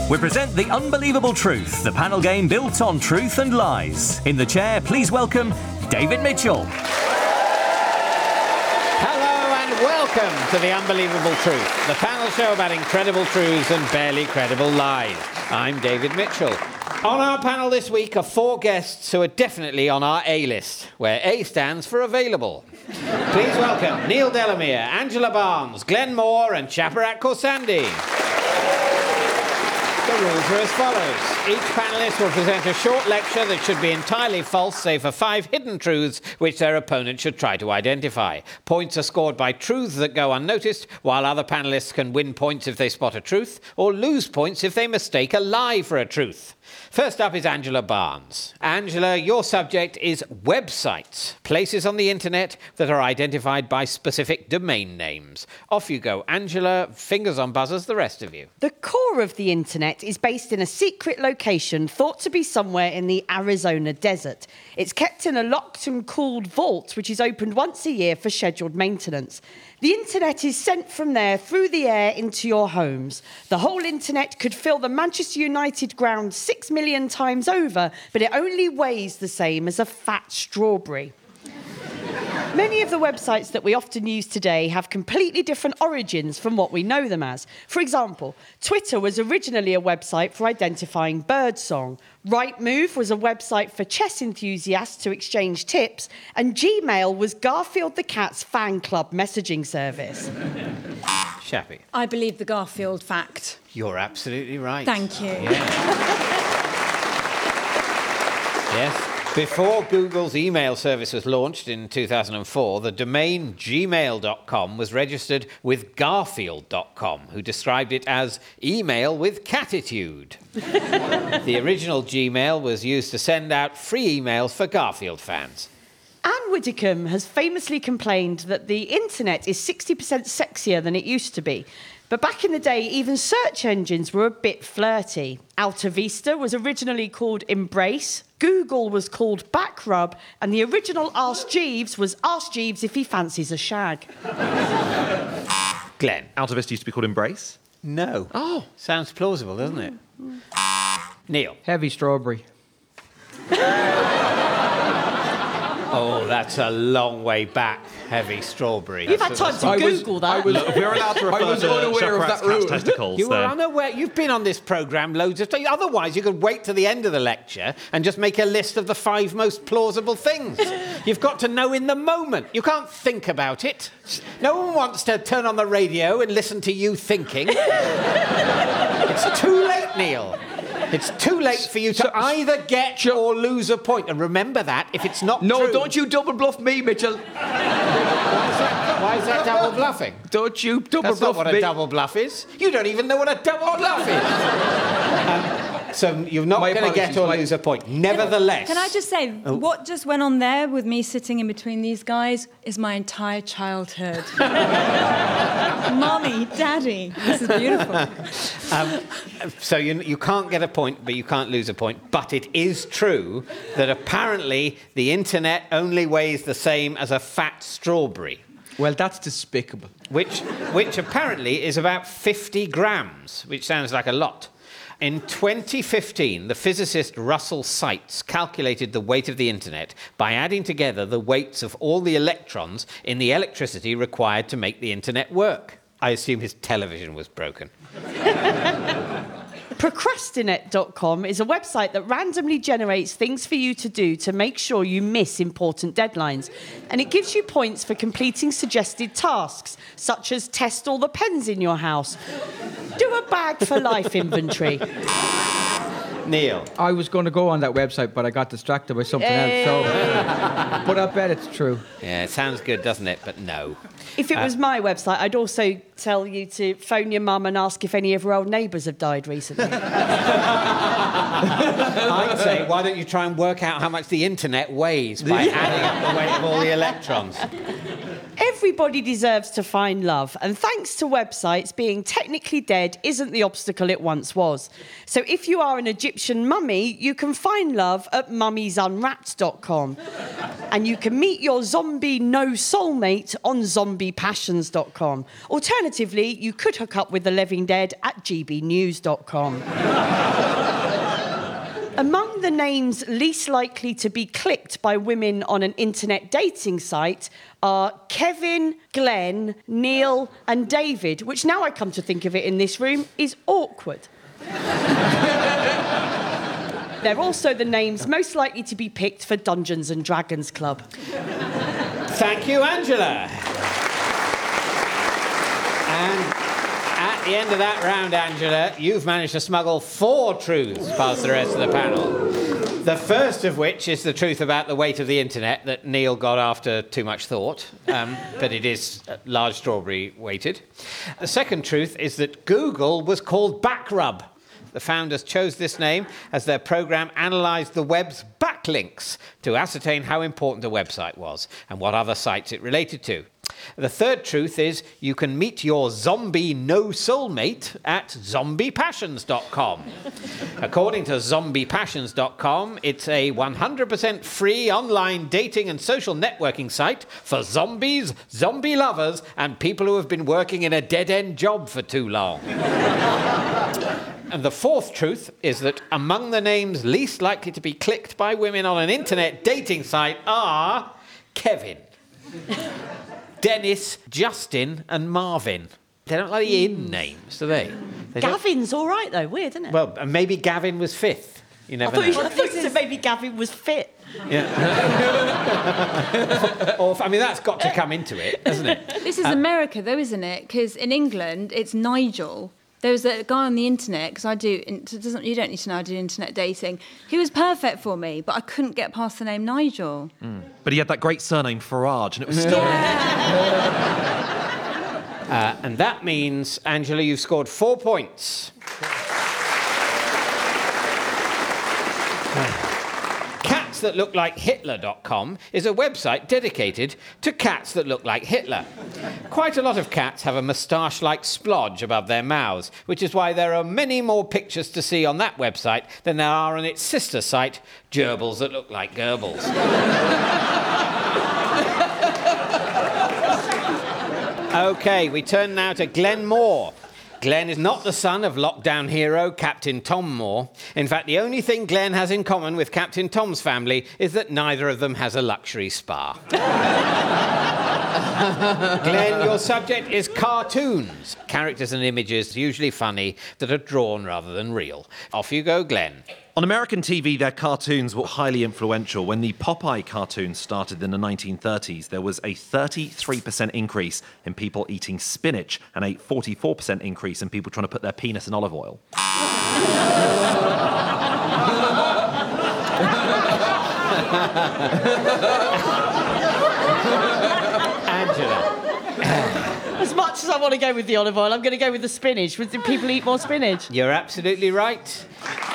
We present The Unbelievable Truth, the panel game built on truth and lies. In the chair, please welcome David Mitchell. Hello and welcome to The Unbelievable Truth, the panel show about incredible truths and barely credible lies. I'm David Mitchell. On our panel this week are four guests who are definitely on our A-list, where A stands for available. Please welcome Neil Delamere, Angela Barnes, Glenn Moore and Chaparat Khorsandi. The rules are as follows. Each panellist will present a short lecture that should be entirely false, save for 5 hidden truths which their opponent should try to identify. Points are scored by truths that go unnoticed, while other panellists can win points if they spot a truth, or lose points if they mistake a lie for a truth. First up is Angela Barnes. Angela, your subject is websites, places on the internet that are identified by specific domain names. Off you go, Angela. Fingers on buzzers, the rest of you. The core of the internet is based in a secret location thought to be somewhere in the Arizona desert. It's kept in a locked and cooled vault, which is opened once a year for scheduled maintenance. The internet is sent from there through the air into your homes. The whole internet could fill the Manchester United ground 6 million times over, but it only weighs the same as a fat strawberry. Many of the websites that we often use today have completely different origins from what we know them as. For example, Twitter was originally a website for identifying birdsong. Rightmove was a website for chess enthusiasts to exchange tips, and Gmail was Garfield the Cat's fan club messaging service. Shappy. I believe the Garfield fact. You're absolutely right. Thank you. Yes. Before Google's email service was launched in 2004, the domain gmail.com was registered with Garfield.com, who described it as email with catitude. The original Gmail was used to send out free emails for Garfield fans. Anne Widdecombe has famously complained that the internet is 60% sexier than it used to be. But back in the day, even search engines were a bit flirty. Alta Vista was originally called Embrace, Google was called Backrub, and the original Ask Jeeves was Ask Jeeves if he fancies a shag. Glenn. Alta Vista used to be called Embrace? No. Oh. Sounds plausible, doesn't it? Neil. Heavy strawberry. Oh, that's a long way back, heavy strawberry. You've had time to Google that. We're allowed to refer I was unaware of that rule. testicles. You were then. unaware. You've been on this programme loads of times. Otherwise, you could wait to the end of the lecture and just make a list of the 5 most plausible things. You've got to know in the moment. You can't think about it. No one wants to turn on the radio and listen to you thinking. It's too late, Neil. It's too late for you to either get or lose a point. And remember that, if it's not No, true... don't you double bluff me, Mitchell. Why is that double bluffing? Don't you double That's bluff not what me. a double bluff is. You don't even know what a double bluff is. So you're not going to get or lose a point. Nevertheless... Can I just say, what just went on there with me sitting in between these guys is my entire childhood. Mommy, Daddy, this is beautiful. So you can't get a point, but you can't lose a point. But it is true that apparently the internet only weighs the same as a fat strawberry. Well, that's despicable. Which apparently is about 50 grams, which sounds like a lot. In 2015, the physicist Russell Seitz calculated the weight of the internet by adding together the weights of all the electrons in the electricity required to make the internet work. I assume his television was broken. Procrastinate.com is a website that randomly generates things for you to do to make sure you miss important deadlines. And it gives you points for completing suggested tasks, such as test all the pens in your house, do a bag for life inventory. Neil. I was going to go on that website, but I got distracted by something else. So, but I bet it's true. Yeah, it sounds good, doesn't it? But no. If it was my website, I'd also tell you to phone your mum and ask if any of her old neighbours have died recently. I'd say, why don't you try and work out how much the internet weighs by adding up the weight of all the electrons? Every Everybody deserves to find love, and thanks to websites, being technically dead isn't the obstacle it once was. So if you are an Egyptian mummy, you can find love at mummiesunwrapped.com. And you can meet your zombie no soulmate on zombiepassions.com. Alternatively, you could hook up with the living dead at gbnews.com. Among the names least likely to be clicked by women on an internet dating site are Kevin, Glenn, Neil and David, which now I come to think of it in this room is awkward. They're also the names most likely to be picked for Dungeons and Dragons Club. Thank you, Angela. And at the end of that round, Angela, you've managed to smuggle 4 truths past the rest of the panel. The first of which is the truth about the weight of the internet that Neil got after too much thought, but it is large strawberry weighted. The second truth is that Google was called Backrub. The founders chose this name as their program analysed the web's backlinks to ascertain how important a website was and what other sites it related to. The third truth is you can meet your zombie no soulmate at zombiepassions.com. According to zombiepassions.com, it's a 100% free online dating and social networking site for zombies, zombie lovers, and people who have been working in a dead-end job for too long. And the fourth truth is that among the names least likely to be clicked by women on an internet dating site are Kevin, Dennis, Justin and Marvin. They don't like the in names, do they? Gavin's all right, though. Weird, isn't it? Well, maybe Gavin was fifth. You never know. I thought you said maybe Gavin was fit. Yeah. Or, I mean, that's got to come into it, hasn't it? This is America, though, isn't it? Because in England, it's Nigel. There was a guy on the internet, because you don't need to know I do internet dating. He was perfect for me, but I couldn't get past the name Nigel. But he had that great surname, Farage, and it was still... And that means, Angela, you've scored 4 points. CatsThatLookLikeHitler.com is a website dedicated to cats that look like Hitler. Quite a lot of cats have a moustache-like splodge above their mouths, which is why there are many more pictures to see on that website than there are on its sister site, Gerbils That Look Like Goebbels. OK, we turn now to Glenn Moore. Glenn is not the son of lockdown hero Captain Tom Moore. In fact, the only thing Glenn has in common with Captain Tom's family is that neither of them has a luxury spa. Glenn, your subject is cartoons. Characters and images, usually funny, that are drawn rather than real. Off you go, Glenn. On American TV, their cartoons were highly influential. When the Popeye cartoons started in the 1930s, there was a 33% increase in people eating spinach and a 44% increase in people trying to put their penis in olive oil. Angela. As much as I want to go with the olive oil, I'm going to go with the spinach. Do people eat more spinach? You're absolutely right.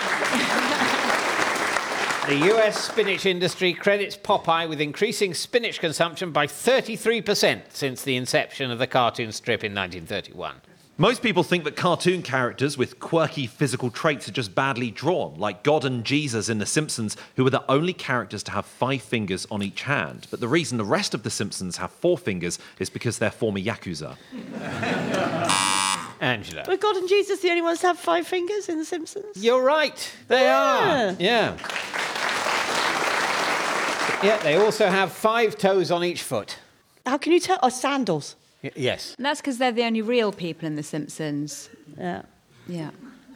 The US spinach industry credits Popeye with increasing spinach consumption by 33% since the inception of the cartoon strip in 1931. Most people think that cartoon characters with quirky physical traits are just badly drawn, like God and Jesus in The Simpsons, who were the only characters to have 5 fingers on each hand. But the reason the rest of The Simpsons have 4 fingers is because they're former Yakuza. Angela. Were God and Jesus the only ones to have 5 fingers in The Simpsons? You're right. They are. Yeah. Yeah, they also have 5 toes on each foot. How can you tell? Oh, sandals. Yes. And that's because they're the only real people in The Simpsons. Yeah. Yeah.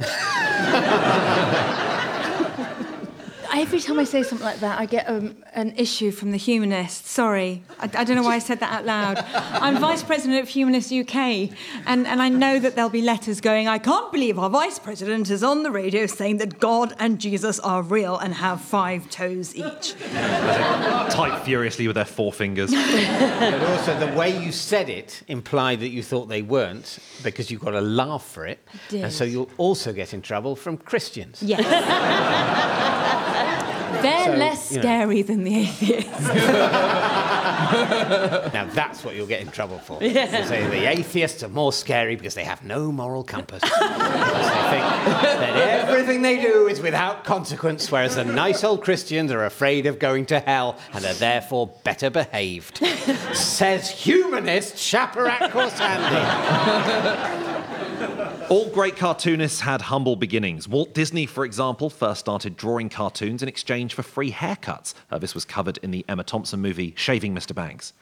Every time I say something like that, I get an issue from the Humanists. Sorry. I don't know why I said that out loud. I'm Vice President of Humanists UK, and I know that there'll be letters going, I can't believe our Vice President is on the radio saying that God and Jesus are real and have 5 toes each. Type furiously with their 4 fingers. But also the way you said it implied that you thought they weren't, because you've got to laugh for it. I did. And so you'll also get in trouble from Christians. Yes. They're less scary than the atheists. Now, that's what you'll get in trouble for. Yeah. They say the atheists are more scary because they have no moral compass. Because they think that everything they do is without consequence, whereas the nice old Christians are afraid of going to hell and are therefore better behaved. Says humanist Shaparak Khorsandi. All great cartoonists had humble beginnings. Walt Disney, for example, first started drawing cartoons in exchange for free haircuts. This was covered in the Emma Thompson movie Shaving Mr. Banks.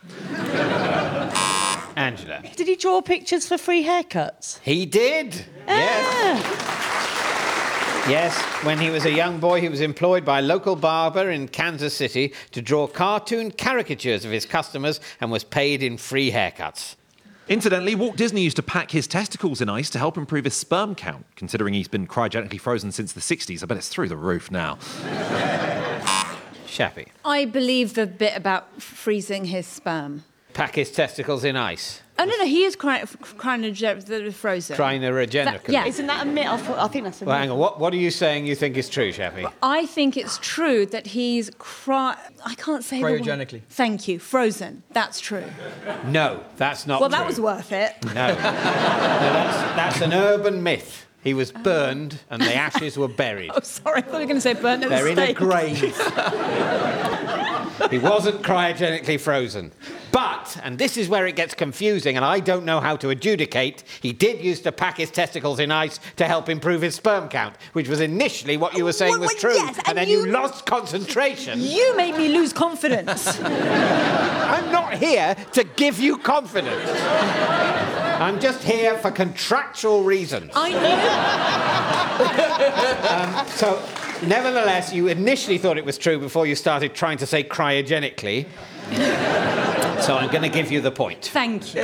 Angela. Did he draw pictures for free haircuts? He did. Yes. Yes, when he was a young boy, he was employed by a local barber in Kansas City to draw cartoon caricatures of his customers and was paid in free haircuts. Incidentally, Walt Disney used to pack his testicles in ice to help improve his sperm count. Considering he's been cryogenically frozen since the 60s, I bet it's through the roof now. Shappy. I believe the bit about freezing his sperm. Pack his testicles in ice. Oh, no, he is cryogenically frozen. Cryogenic. Yeah. Isn't that a myth? I think that's a Well, myth. hang on. What are you saying you think is true, Shappy? I think it's true that he's I can't say the word. Cryogenically. Thank you. Frozen. That's true. No, that's not Well, true. that was worth it. No, that's an urban myth. He was burned and the ashes were buried. Oh, sorry. I thought you were going to say burnt at the They're in a stake. grave. He wasn't cryogenically frozen. But, and this is where it gets confusing, and I don't know how to adjudicate, he did used to pack his testicles in ice to help improve his sperm count, which was initially what you were saying was true. Yes, and then you lost concentration. You made me lose confidence. I'm not here to give you confidence. I'm just here for contractual reasons. I knew. So, nevertheless, you initially thought it was true before you started trying to say cryogenically. So I'm going to give you the point. Thank you.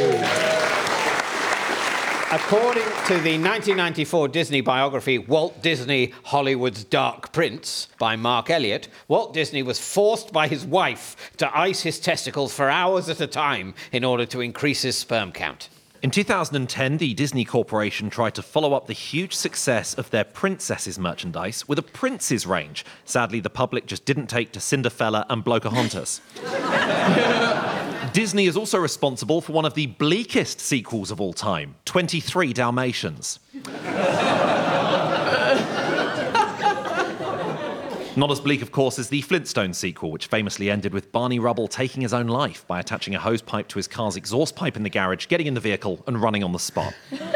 According to the 1994 Disney biography, Walt Disney, Hollywood's Dark Prince, by Mark Elliott, Walt Disney was forced by his wife to ice his testicles for hours at a time in order to increase his sperm count. In 2010, the Disney Corporation tried to follow up the huge success of their Princesses merchandise with a Prince's range. Sadly, the public just didn't take to Cinderfella and Blocahontas. Disney is also responsible for one of the bleakest sequels of all time, 23 Dalmatians. Not as bleak, of course, as the Flintstones sequel, which famously ended with Barney Rubble taking his own life by attaching a hose pipe to his car's exhaust pipe in the garage, getting in the vehicle and running on the spot.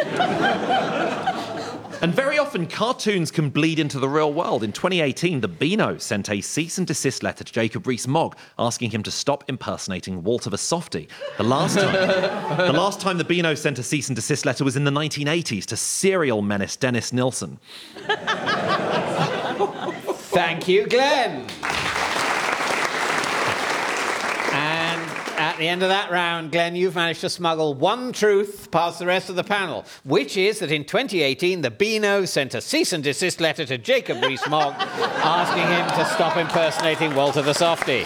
And very often, cartoons can bleed into the real world. In 2018, the Beano sent a cease and desist letter to Jacob Rees-Mogg, asking him to stop impersonating Walter the Softie. The last time the Beano sent a cease and desist letter was in the 1980s to serial menace Dennis Nilsson. Thank you, Glenn. And at the end of that round, Glenn, you've managed to smuggle one truth past the rest of the panel, which is that in 2018, the Beano sent a cease and desist letter to Jacob Rees-Mogg asking him to stop impersonating Walter the Softie.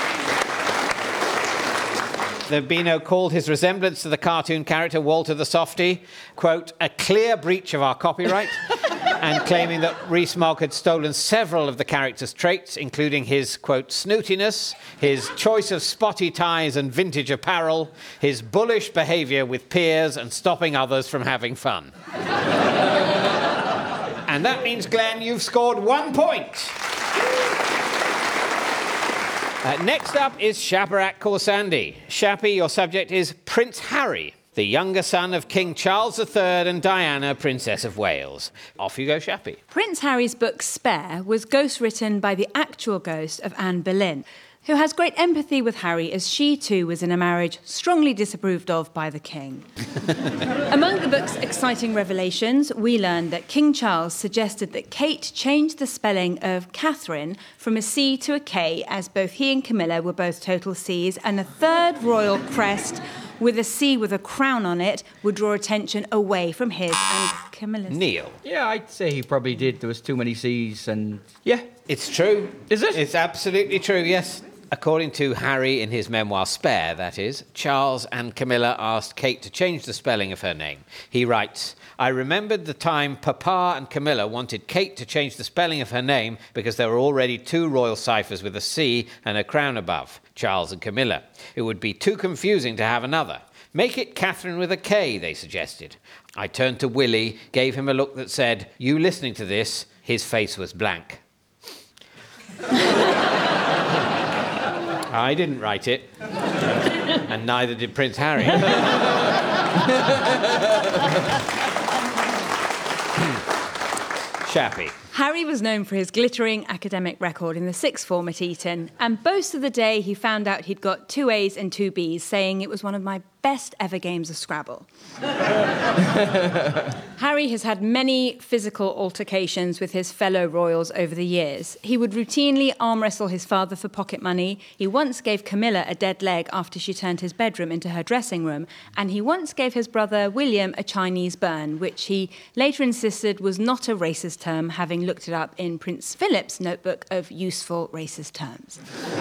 The Beano called his resemblance to the cartoon character Walter the Softie, quote, a clear breach of our copyright, and claiming that Rees-Mogg had stolen several of the character's traits, including his, quote, snootiness, his choice of spotty ties and vintage apparel, his bullish behaviour with peers, and stopping others from having fun. And that means, Glenn, you've scored 1 point. Next up is Shaparak Khorsandi. Shappy, your subject is Prince Harry, the younger son of King Charles III and Diana, Princess of Wales. Off you go, Shappy. Prince Harry's book Spare was ghostwritten by the actual ghost of Anne Boleyn, who has great empathy with Harry as she too was in a marriage strongly disapproved of by the king. Among the book's exciting revelations, we learned that King Charles suggested that Kate change the spelling of Catherine from a C to a K, as both he and Camilla were both total Cs, and a third royal crest with a C with a crown on it would draw attention away from his and Camilla's. Neil. Yeah, I'd say he probably did. There was too many C's and... Yeah. It's true. Is it? It's absolutely true, yes. According to Harry in his memoir Spare, that is, Charles and Camilla asked Kate to change the spelling of her name. He writes, I remembered the time Papa and Camilla wanted Kate to change the spelling of her name because there were already 2 royal ciphers with a C and a crown above, Charles and Camilla. It would be too confusing to have another. Make it Catherine with a K, they suggested. I turned to Willie, gave him a look that said, you listening to this? His face was blank. I didn't write it, and neither did Prince Harry. Shappy. Harry was known for his glittering academic record in the sixth form at Eton, and boasted the day he found out he'd got 2 A's and 2 B's, saying it was one of my best ever games of Scrabble. Harry has had many physical altercations with his fellow royals over the years. He would routinely arm wrestle his father for pocket money. He once gave Camilla a dead leg after she turned his bedroom into her dressing room. And he once gave his brother William a Chinese burn, which he later insisted was not a racist term, having looked it up in Prince Philip's notebook of useful racist terms.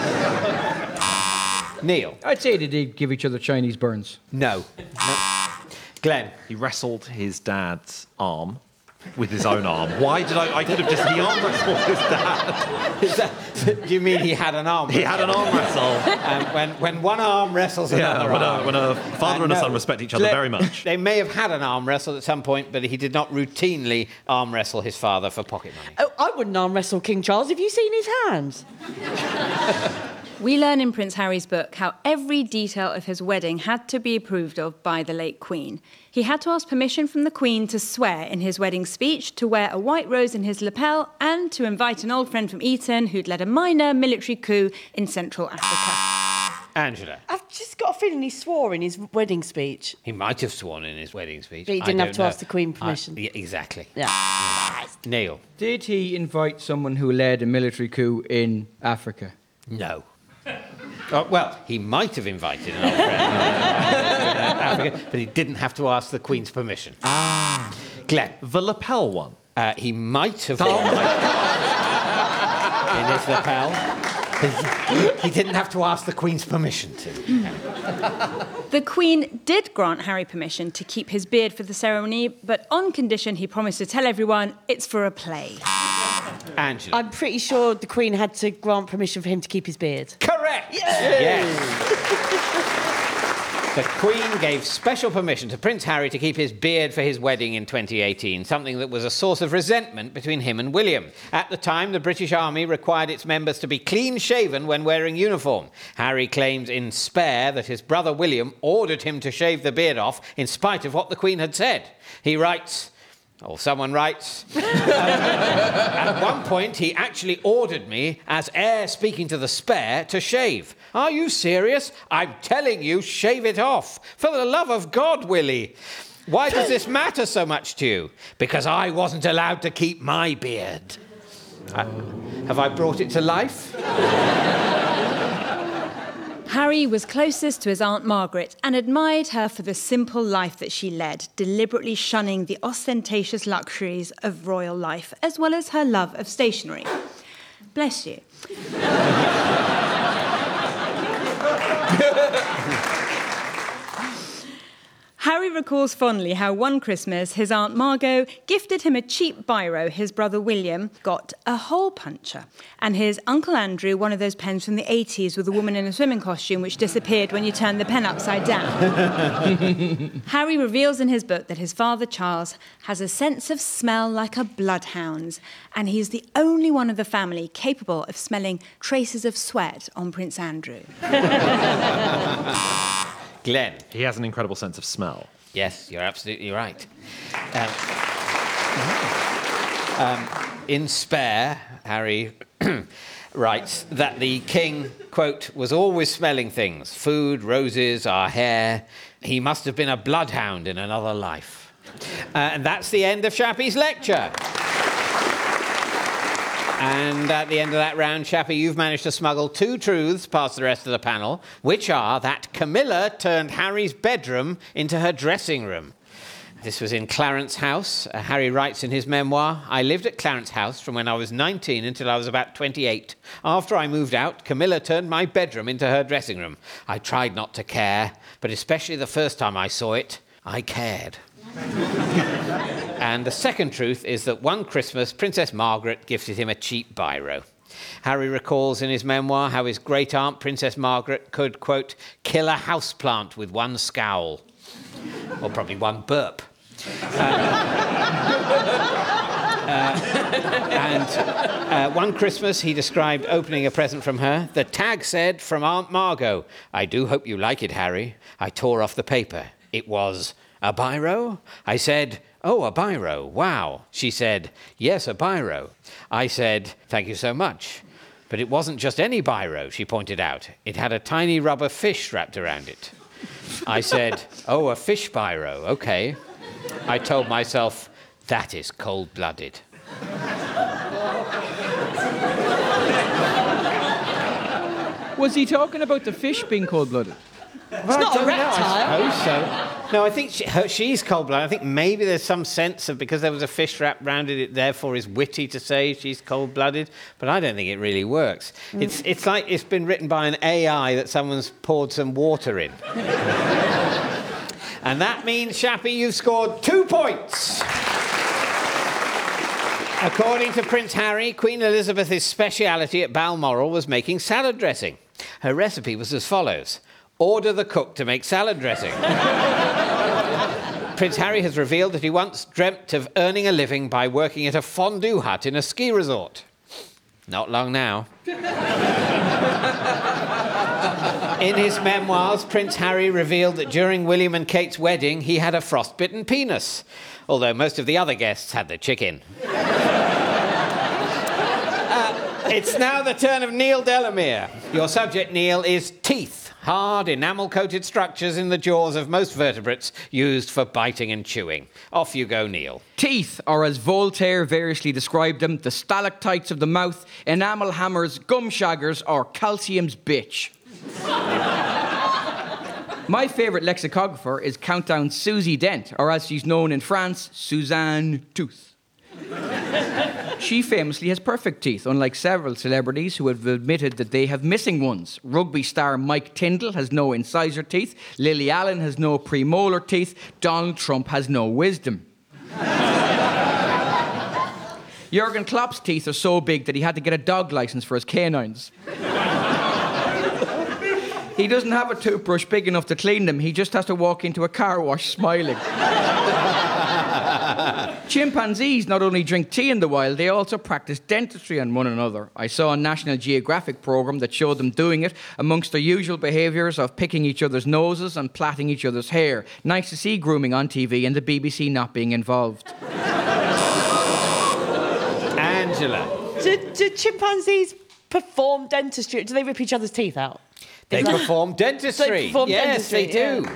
Neil. I'd say they did give each other Chinese burns. No. Glenn. He wrestled his dad's arm with his own arm. Why did I could have just he arm wrestled his dad. Do you mean he had an arm He had an arm wrestle. When one arm wrestles another arm. When a father and a son respect each other very much. They may have had an arm wrestle at some point, but he did not routinely arm wrestle his father for pocket money. Oh, I wouldn't arm wrestle King Charles. Have you seen his hands? We learn in Prince Harry's book how every detail of his wedding had to be approved of by the late Queen. He had to ask permission from the Queen to swear in his wedding speech, to wear a white rose in his lapel, and to invite an old friend from Eton who'd led a minor military coup in Central Africa. Angela. I've just got a feeling he swore in his wedding speech. He might have sworn in his wedding speech. But he didn't have to ask the Queen permission. Yeah, exactly. Yeah. Neil. Did he invite someone who led a military coup in Africa? No. Well, he might have invited an old friend in Africa, but he didn't have to ask the Queen's permission. Glenn. The lapel one. He might have in his lapel. He didn't have to ask the Queen's permission to. The Queen did grant Harry permission to keep his beard for the ceremony, but on condition he promised to tell everyone it's for a play. Angela. I'm pretty sure the Queen had to grant permission for him to keep his beard. Correct! Yes. The Queen gave special permission to Prince Harry to keep his beard for his wedding in 2018, something that was a source of resentment between him and William. At the time, the British Army required its members to be clean-shaven when wearing uniform. Harry claims in Spare that his brother William ordered him to shave the beard off in spite of what the Queen had said. He writes... or someone writes, at one point he actually ordered me, as heir speaking to the Spare, to shave. Are you serious? I'm telling you, shave it off. For the love of God, Willie. Why does this matter so much to you? Because I wasn't allowed to keep my beard. Have I brought it to life? Harry was closest to his Aunt Margaret and admired her for the simple life that she led, deliberately shunning the ostentatious luxuries of royal life, as well as her love of stationery. Bless you. Harry recalls fondly how one Christmas his Aunt Margot gifted him a cheap biro, his brother William got a hole puncher, and his Uncle Andrew one of those pens from the 80s with a woman in a swimming costume which disappeared when you turned the pen upside down. Harry reveals in his book that his father Charles has a sense of smell like a bloodhound's, and he's the only one of the family capable of smelling traces of sweat on Prince Andrew. Glenn. He has an incredible sense of smell. Yes, you're absolutely right. In Spare, Harry writes that the king, quote, was always smelling things, food, roses, our hair. He must have been a bloodhound in another life. And that's the end of Shappy's lecture. And at the end of that round, Shappy, you've managed to smuggle 2 truths past the rest of the panel, which are that Camilla turned Harry's bedroom into her dressing room. This was in Clarence House. Harry writes in his memoir, I lived at Clarence House from when I was 19 until I was about 28. After I moved out, Camilla turned my bedroom into her dressing room. I tried not to care, but especially the first time I saw it, I cared. And the second truth is that one Christmas, Princess Margaret gifted him a cheap biro. Harry recalls in his memoir how his great-aunt, Princess Margaret, could, quote, kill a houseplant with one scowl. Or probably one burp. One Christmas, he described opening a present from her. The tag said, from Aunt Margot, I do hope you like it, Harry. I tore off the paper. It was, a biro? I said, oh, a biro, wow. She said, yes, a biro. I said, thank you so much. But it wasn't just any biro, she pointed out. It had a tiny rubber fish wrapped around it. I said, oh, a fish biro, okay. I told myself, that is cold-blooded. Was he talking about the fish being cold-blooded? It's not a reptile. I suppose so. No, I think she's cold-blooded. I think maybe there's some sense of because there was a fish wrapped around it, it therefore is witty to say she's cold-blooded. But I don't think it really works. It's like it's been written by an AI that someone's poured some water in. And that means, Shappy, you've scored 2 points. According to Prince Harry, Queen Elizabeth's speciality at Balmoral was making salad dressing. Her recipe was as follows. Order the cook to make salad dressing. Prince Harry has revealed that he once dreamt of earning a living by working at a fondue hut in a ski resort. Not long now. In his memoirs, Prince Harry revealed that during William and Kate's wedding, he had a frostbitten penis, although most of the other guests had the chicken. It's now the turn of Neil Delamere. Your subject, Neil, is teeth. Hard, enamel-coated structures in the jaws of most vertebrates used for biting and chewing. Off you go, Neil. Teeth, or as Voltaire variously described them, the stalactites of the mouth, enamel hammers, gum shaggers, or calcium's bitch. My favourite lexicographer is Countdown Susie Dent, or as she's known in France, Suzanne Tooth. She famously has perfect teeth, unlike several celebrities who have admitted that they have missing ones. Rugby star Mike Tyndall has no incisor teeth, Lily Allen has no premolar teeth, Donald Trump has no wisdom. Jurgen Klopp's teeth are so big that he had to get a dog licence for his canines. He doesn't have a toothbrush big enough to clean them, he just has to walk into a car wash smiling. Chimpanzees not only drink tea in the wild, they also practice dentistry on one another. I saw a National Geographic programme that showed them doing it amongst their usual behaviours of picking each other's noses and plaiting each other's hair. Nice to see grooming on TV and the BBC not being involved. Angela. Do chimpanzees perform dentistry? Do they rip each other's teeth out? They perform dentistry. They perform yes, dentistry, they do.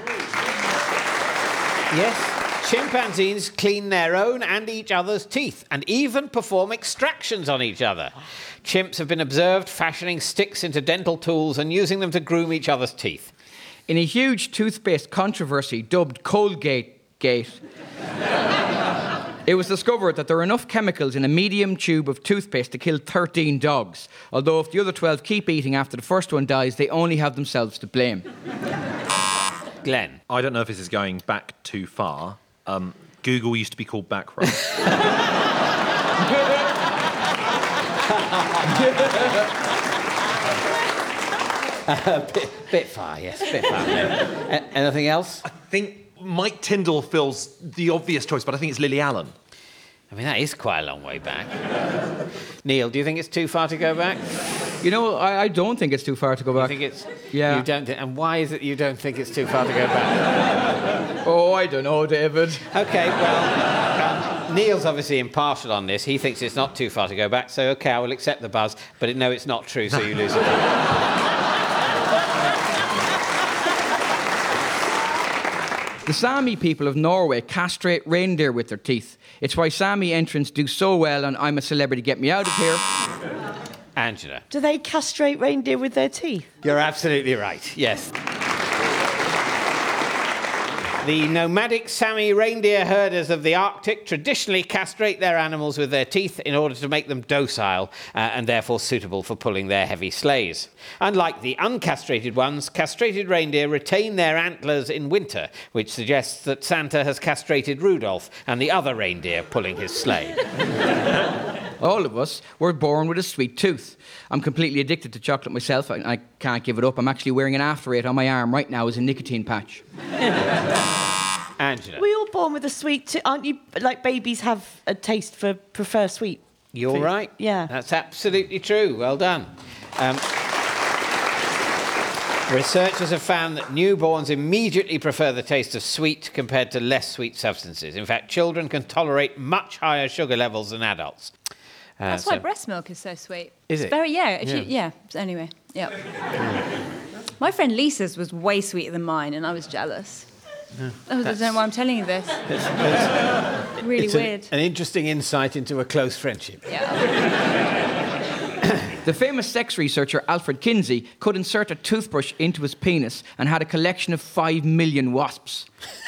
Yes. Chimpanzees clean their own and each other's teeth and even perform extractions on each other. Chimps have been observed fashioning sticks into dental tools and using them to groom each other's teeth. In a huge toothpaste controversy dubbed Colgate Gate, it was discovered that there are enough chemicals in a medium tube of toothpaste to kill 13 dogs. Although if the other 12 keep eating after the first one dies, they only have themselves to blame. Glenn. I don't know if this is going back too far. Google used to be called Backrow. Bit far, yes, bit far. Anything else? I think Mike Tyndall feels the obvious choice, but I think it's Lily Allen. I mean, that is quite a long way back. Neil, do you think it's too far to go back? You know, I don't think it's too far to go back. You think it's... Yeah. You don't, and why is it you don't think it's too far to go back? Oh, I don't know, David. OK, well, Neil's obviously impartial on this. He thinks it's not too far to go back, so OK, I will accept the buzz, but no, it's not true, so you lose a point. The Sami people of Norway castrate reindeer with their teeth. It's why Sami entrants do so well on I'm a Celebrity, Get Me Out of Here. Angela. Do they castrate reindeer with their teeth? You're absolutely right, yes. The nomadic Sami reindeer herders of the Arctic traditionally castrate their animals with their teeth in order to make them docile and therefore suitable for pulling their heavy sleighs. Unlike the uncastrated ones, castrated reindeer retain their antlers in winter, which suggests that Santa has castrated Rudolph and the other reindeer pulling his sleigh. All of us were born with a sweet tooth. I'm completely addicted to chocolate myself. I can't give it up. I'm actually wearing an After Eight on my arm right now as a nicotine patch. Angela. We're all born with a sweet tooth. Aren't you, like babies have a taste for, prefer sweet? You're food? right. Yeah. That's absolutely true. Well done. Researchers have found that newborns immediately prefer the taste of sweet compared to less sweet substances. In fact, children can tolerate much higher sugar levels than adults. That's why breast milk is so sweet. Is It's it? very, anyway, yeah. My friend Lisa's was way sweeter than mine, and I was jealous. I don't know why I'm telling you this. Really It's weird. an interesting insight into a close friendship. The famous sex researcher Alfred Kinsey could insert a toothbrush into his penis and had a collection of 5 million wasps.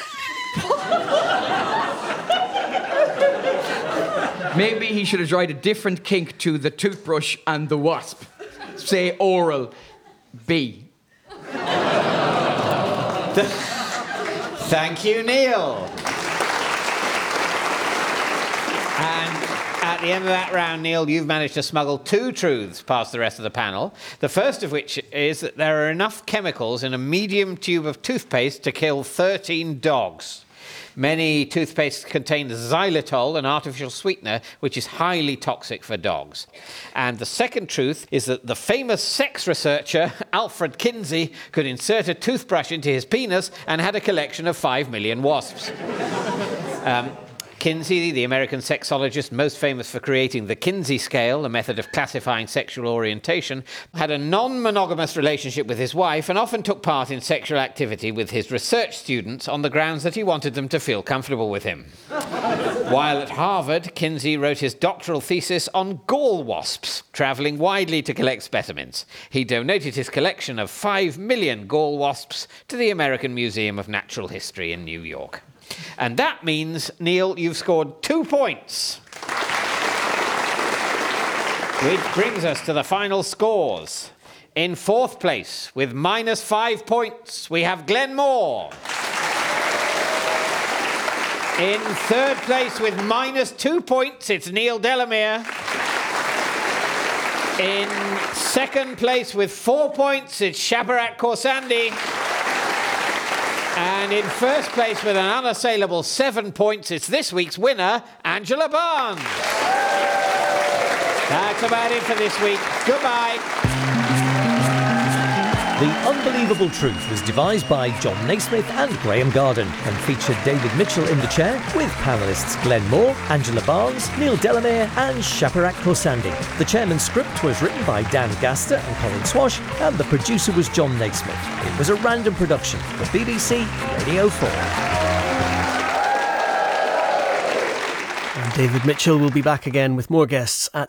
Maybe he should have tried a different kink to the toothbrush and the wasp. Say oral B. Thank you, Neil. And at the end of that round, Neil, you've managed to smuggle 2 truths past the rest of the panel. The first of which is that there are enough chemicals in a medium tube of toothpaste to kill 13 dogs. Many toothpastes contain xylitol, an artificial sweetener, which is highly toxic for dogs. And the second truth is that the famous sex researcher, Alfred Kinsey, could insert a toothbrush into his penis and had a collection of 5 million wasps. Kinsey, the American sexologist most famous for creating the Kinsey scale, a method of classifying sexual orientation, had a non-monogamous relationship with his wife and often took part in sexual activity with his research students on the grounds that he wanted them to feel comfortable with him. While at Harvard, Kinsey wrote his doctoral thesis on gall wasps, travelling widely to collect specimens. He donated his collection of 5 million gall wasps to the American Museum of Natural History in New York. And that means, Neil, you've scored 2 points. Which brings us to the final scores. In 4th place, with -5 points, we have Glenn Moore. In 3rd place, with -2 points, it's Neil Delamere. In 2nd place, with 4 points, it's Shaparak Khorsandi. And in 1st place with an unassailable 7 points, it's this week's winner, Angela Barnes. That's about it for this week. Goodbye. The Unbelievable Truth was devised by John Naismith and Graham Garden and featured David Mitchell in the chair with panellists Glenn Moore, Angela Barnes, Neil Delamere and Shaparak Khorsandi. The chairman's script was written by Dan Gaster and Colin Swash and the producer was John Naismith. It was a random production for BBC Radio 4. And David Mitchell will be back again with more guests at